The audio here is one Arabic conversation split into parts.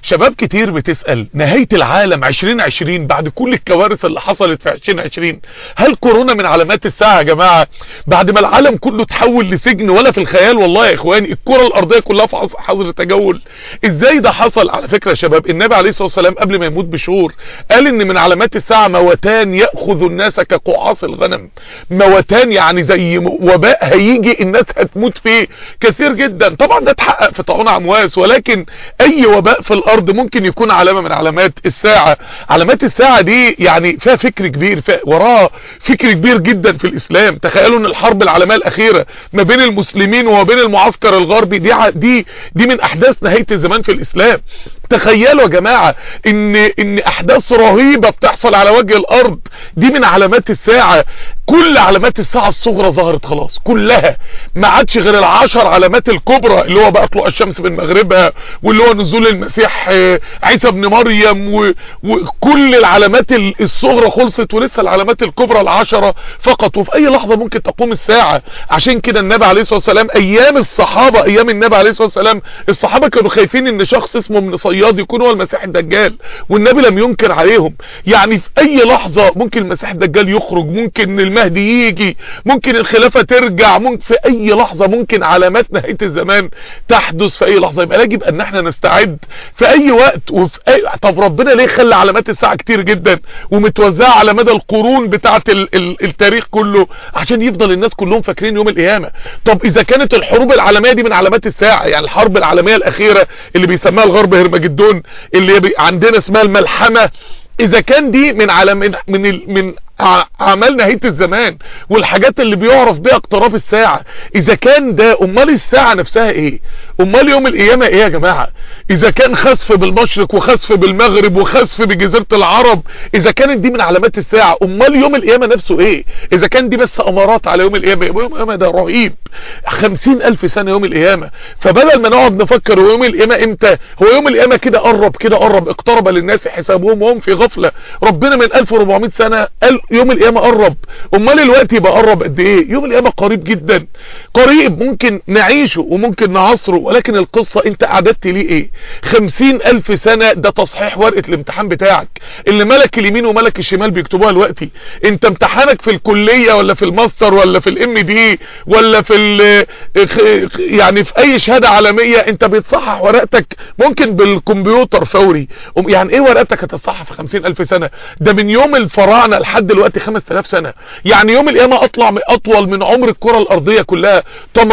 شباب كتير بتسأل نهاية العالم 2020 بعد كل الكوارث اللي حصلت في 2020، هل كورونا من علامات الساعة يا جماعة؟ بعد ما العالم كله تحول لسجن، ولا في الخيال والله يا اخواني، الكرة الارضية كلها في حظر تجول. ازاي ده حصل؟ على فكرة يا شباب، النبي عليه الصلاة والسلام قبل ما يموت بشهور قال ان من علامات الساعة موتان يأخذ الناس كقعاص الغنم. موتان يعني زي وباء هيجي الناس هتموت فيه كثير جدا. طبعا ده اتحقق في طاعون عمواس، ولكن اي وباء في الارض ممكن يكون علامة من علامات الساعة. علامات الساعة دي يعني فيها فكر كبير، وراها فكر كبير جدا في الاسلام. تخيلوا ان الحرب العالمية الاخيرة ما بين المسلمين وما بين المعسكر الغربي دي من احداث نهاية الزمان في الاسلام. تخيلوا يا جماعة ان احداث رهيبة بتحصل على وجه الارض، دي من علامات الساعة. كل علامات الساعة الصغرى ظهرت خلاص كلها، ما عادش غير ال10 علامات الكبرى، اللي هو بقى طلوع الشمس من مغربها، واللي هو نزول المسيح عيسى بن مريم، وكل العلامات الصغرى خلصت، ولسه العلامات الكبرى ال10 فقط. وفي اي لحظة ممكن تقوم الساعة. عشان كده النبي عليه الصلاة والسلام ايام الصحابة، ايام النبي عليه الصلاة والسلام، الصحابة كانوا خايفين ان شخص اسمه ابن صياد يكون هو المسيح الدجال، والنبي لم ينكر عليهم. يعني في اي لحظة ممكن المسيح الدجال يخرج، ممكن المهدي يجي، ممكن الخلافة ترجع، ممكن في اي لحظة ممكن علامات نهاية الزمان تحدث في اي لحظة. يبقى يجب ان احنا نستعد في اي وقت وفي طب ربنا ليه خلى علامات الساعة كتير جدا ومتوزعة على مدى القرون بتاعة التاريخ كله؟ عشان يفضل الناس كلهم فاكرين يوم القيامة. طب اذا كانت الحروب العالمية دي من علامات الساعة، يعني الحرب العالمية الاخيرة اللي بيسموها الغرب هرمجدون، اللي عندنا اسمها الملحمة، اذا كان دي من من اعمال نهاية الزمان والحاجات اللي بيعرف بيها اقتراب الساعة، اذا كان ده، امال الساعة نفسها ايه؟ امال يوم القيامة ايه يا جماعة؟ اذا كان خسف بالمشرق وخسف بالمغرب وخسف بجزيرة العرب، اذا كانت دي من علامات الساعة، امال يوم القيامة نفسه ايه؟ اذا كان دي بس امارات على يوم القيامة. يوم القيامة ده رهيب، 50,000 سنة يوم القيامة. فبدل ما نقعد نفكر هو يوم القيامة امتى، هو يوم القيامة كده قرب، كده قرب، اقترب للناس حسابهم وهم في غفلة. ربنا من 1400 سنة قال يوم القيامة قرب، امال الوقت يبقى قرب قد ايه؟ يوم القيامة قريب جدا، قريب ممكن نعيشه وممكن نعصره، ولكن القصة انت اعددت ليه ايه؟ 50,000 سنة ده تصحيح ورقة الامتحان بتاعك اللي ملك اليمين وملك الشمال بيكتبوها دلوقتي. انت امتحانك في الكلية ولا في الماستر ولا في الMD ولا في يعني في اي شهادة عالمية، انت بيتصحح ورقتك ممكن بالكمبيوتر فوري. يعني ايه ورقتك هتصحح في 50,000 سنة؟ ده من يوم الفراعنة لحد دلوقتي 5000 سنة. يعني يوم القيامة اطول من عمر الكرة الارضية كلها،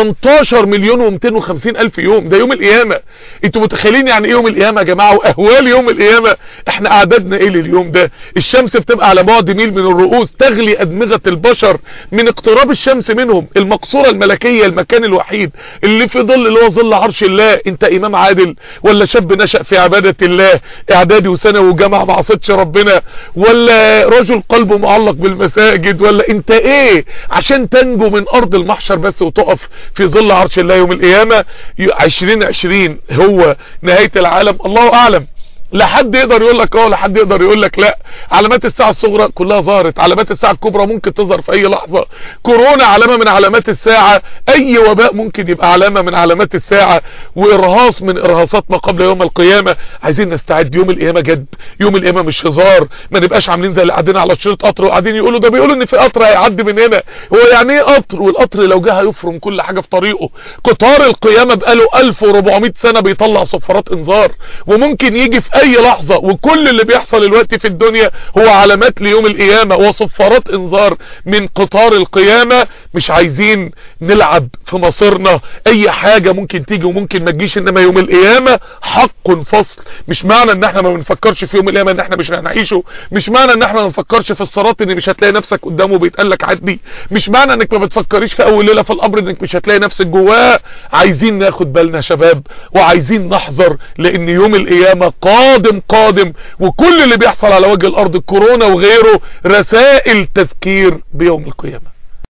18,250,000 يوم. ده يوم القيامة. انتوا متخيلين يعني ايه يوم القيامة يا جماعة؟ واهوال يوم القيامة احنا اعدادنا ايه لليوم ده؟ الشمس بتبقى على بعد ميل من الرؤوس، تغلي ادمغة البشر من اقتراب الشمس منهم. المقصورة الملكية، المكان الوحيد اللي في ظل، اللي هو ظل عرش الله. انت امام عادل ولا شاب نشأ في عبادة الله اعدادي وثانوي وجامعة ما عصتش ربنا، ولا رجل قلبه معلق بالمساجد، ولا انت ايه عشان تنجو من ارض المحشر بس وتقف في ظل عرش الله يوم القيامة؟ 2020 هو نهاية العالم؟ الله اعلم. لا حد يقدر يقول لك اه، لا حد يقدر يقول لك لا. علامات الساعة الصغرى كلها ظهرت، علامات الساعة الكبرى ممكن تظهر في اي لحظة. كورونا علامة من علامات الساعة، اي وباء ممكن يبقى علامة من علامات الساعة، وارهاص من ارهاصات ما قبل يوم القيامة. عايزين نستعد، يوم القيامة جد، يوم القيامة مش هزار. ما نبقاش عاملين زي اللي قاعدين على شريط قطر وقاعدين يقولوا ده بيقولوا ان في قطر هيعدي من هنا. هو يعني ايه قطر؟ والقطر لو جه هيفرم كل حاجة في طريقه. قطار القيامة بقاله 1400 سنة بيطلع صفارات انذار، وممكن يجي في اي لحظة. وكل اللي بيحصل الوقت في الدنيا هو علامات ليوم القيامة وصفارات انذار من قطار القيامة. مش عايزين نلعب في مصيرنا، اي حاجة ممكن تيجي وممكن ما تجيش، انما يوم القيامة حق فصل. مش معنى ان احنا ما بنفكرش في يوم القيامة ان احنا مش هنعيشه، مش معنى ان احنا ما بنفكرش في الصراط ان مش هتلاقي نفسك قدامه بيتقالك عدي، مش معنى انك ما بتفكريش في اول ليلة في القبر انك مش هتلاقي نفسك جواه. عايزين ناخد بالنا يا شباب، وعايزين نحذر، لان يوم القيامة قادم، وكل اللي بيحصل على وجه الارض، الكورونا وغيره، رسائل تذكير بيوم القيامة.